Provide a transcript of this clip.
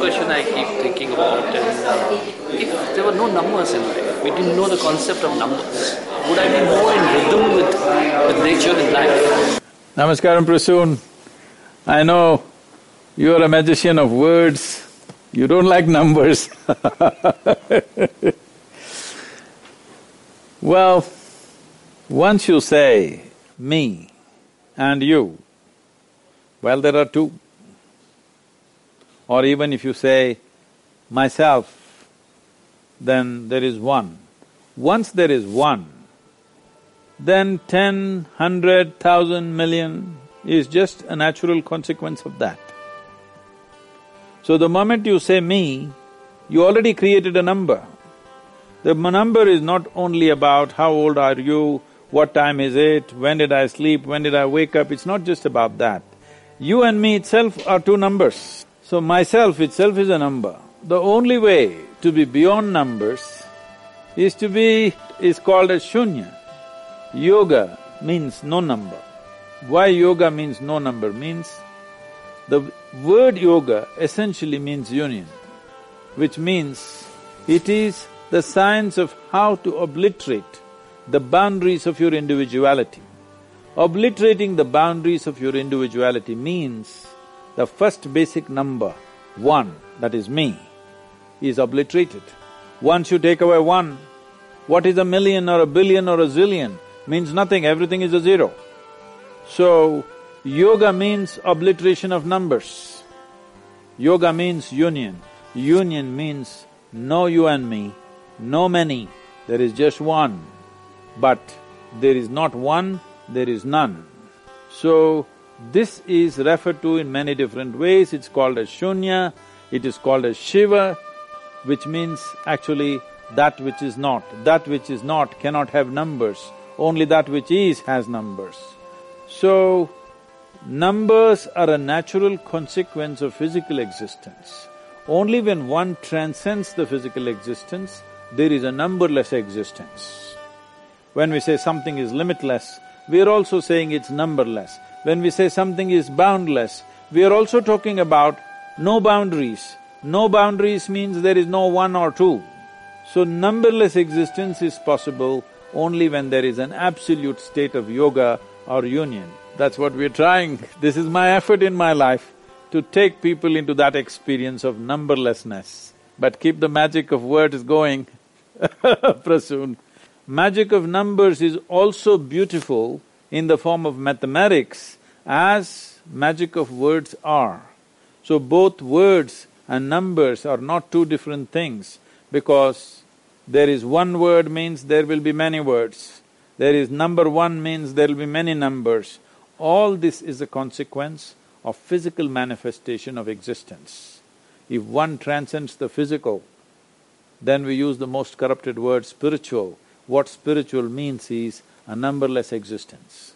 question I keep thinking about is, if there were no numbers in life, we didn't know the concept of numbers, would I be more in rhythm with nature and life? Namaskaram, Prasoon. I know you're a magician of words, you don't like numbers Well, once you say me and you, well, there are two. Or even if you say myself, then there is one. Once there is one, then 10, 100, 1,000, million is just a natural consequence of that. So the moment you say me, you already created a number. The number is not only about how old are you, what time is it, when did I sleep, when did I wake up, it's not just about that. You and me itself are two numbers. So myself itself is a number. The only way to be beyond numbers is called as shunya. Yoga means no number. Why yoga means no number? Means the word yoga essentially means union, which means it is the science of how to obliterate the boundaries of your individuality. Obliterating the boundaries of your individuality means the first basic number, one, that is me, is obliterated. Once you take away one, what is a million or a billion or a zillion? Means nothing, everything is a zero. So, yoga means obliteration of numbers. Yoga means union. Union means no you and me, no many, there is just one. But there is not one, there is none. So, this is referred to in many different ways. It's called as shunya, it is called as Shiva, which means actually that which is not. That which is not cannot have numbers, only that which is has numbers. So, numbers are a natural consequence of physical existence. Only when one transcends the physical existence, there is a numberless existence. When we say something is limitless, we are also saying it's numberless. When we say something is boundless, we are also talking about no boundaries. No boundaries means there is no one or two. So numberless existence is possible only when there is an absolute state of yoga or union. That's what we're trying. This is my effort in my life, to take people into that experience of numberlessness. But keep the magic of words going, Prasoon. Magic of numbers is also beautiful in the form of mathematics as magic of words are. So both words and numbers are not two different things, because there is one word means there will be many words. There is number one means there will be many numbers. All this is a consequence of physical manifestation of existence. If one transcends the physical, then we use the most corrupted word, spiritual. What spiritual means is a numberless existence.